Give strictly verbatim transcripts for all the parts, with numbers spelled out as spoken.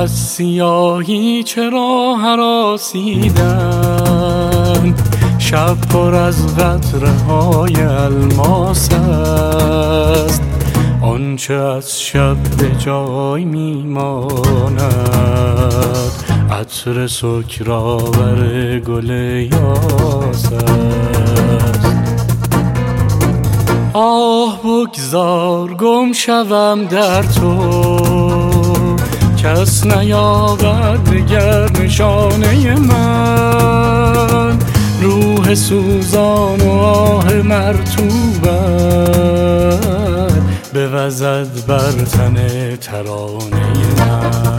از سیاهی چرا هراسیدن، شب پر از قطره های الماس است. آنچه از شب به جای میماند، عطر سکرآور گل یاس است. آه بگذار گم شوم در تو، کس نیابد دگر نشانه من. روح سوزان و آه مرطوبت بوزد بر تن ترانه من.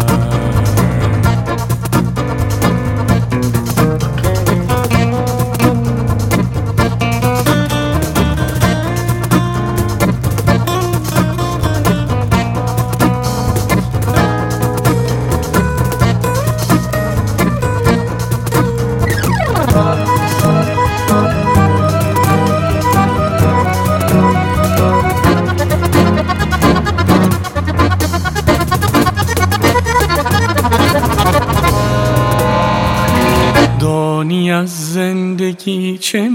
دانی از زندگی چه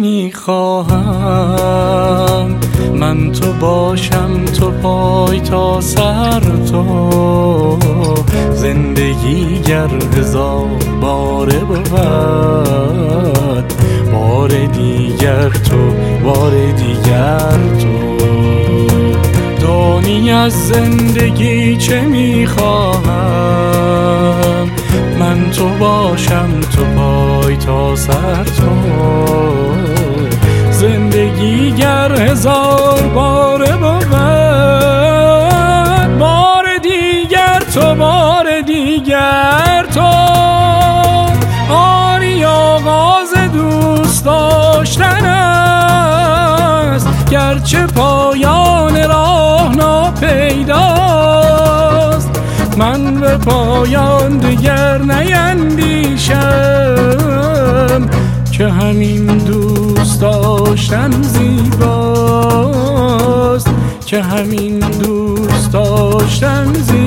میخواهم، من تو باشم تو پای تا سر تو. زندگی گر هزار باره بود، بار دیگر تو بار دیگر تو. دانی از زندگی چه میخواهم، من تو باشم تو پای تا سر تو. زندگی گر هزار باره بود، بار دیگر تو بار دیگر تو. آری آغاز دوست داشتن است، گرچه پایان راه ناپیداست. من به پایان دیگر نیندیشم، که همین دوست داشتن زیباست، که همین دوست داشتن زیباست.